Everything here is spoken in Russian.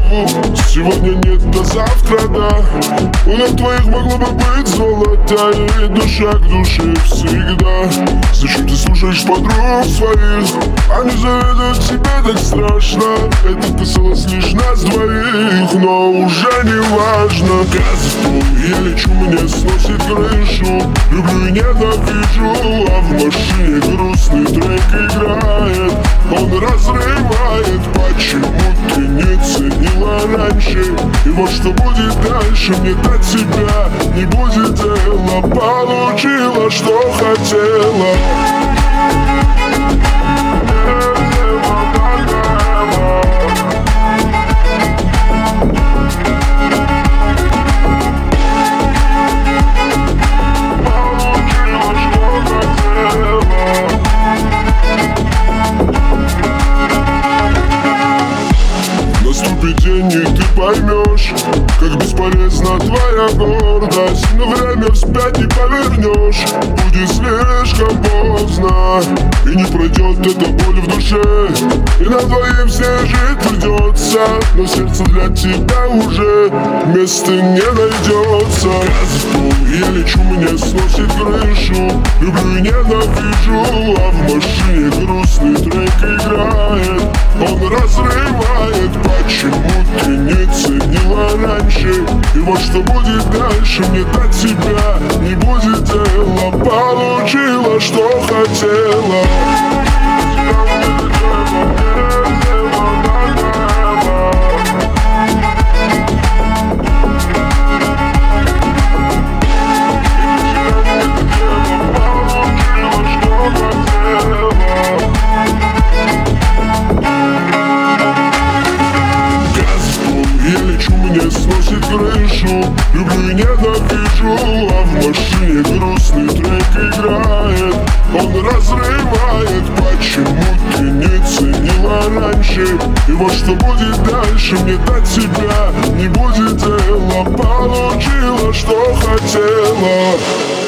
голову. Сегодня нет, до завтра да. У ног твоих могло бы быть золото, и душа к душе всегда. Зачем ты слушаешь подруг своих? Они завидуют тебе так страшно. Это касалось лишь нас двоих, но уже не важно. Газ в пол, я лечу, мне сносит крышу. Люблю и ненавижу, а в машине грустный трек играет. Он разрывает, почему ты не ценила раньше? И вот что будет дальше, мне до тебя не будет дела. Получила, что хотела. Наступит день, и ты поймешь, как бесполезна твоя гордость. Но время вспять не повернешь, будет слишком поздно. И не пройдет эта боль в душе, и нам двоим все жить придется. Но сердце для тебя уже места не найдется. Газ в пол, я лечу, мне сносит крышу. Люблю и ненавижу, а в машине грустный трек играет. Он разрывает, почему ты не ценила раньше? И вот что будет дальше, мне до тебя не будет дела. Получила, что хотела. Мне сносит крышу, люблю и ненавижу, а в машине грустный трек играет. Он разрывает, почему ты не ценила раньше? И вот что будет дальше, мне до тебя не будет дела. Получила, что хотела.